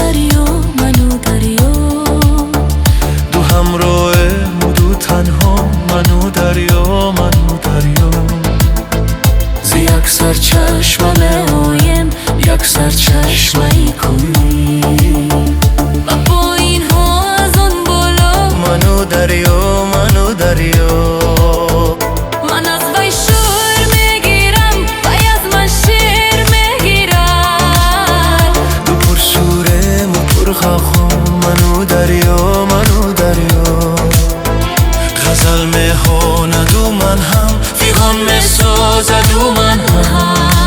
دریا منو دریا، دو همراه دو تنها منو دریا منو دریا. ز یک سر چشمم آیم یک سر چشمه کنی و پایین ها از آن بالا منو دریا منو دریا. من از وی شور میگیرم وی از من شیر میگیرد، دو پر شورم و پر خواهم منو دریا منو دریا. غزل میخواند و من هم فیغان میسازد و من هم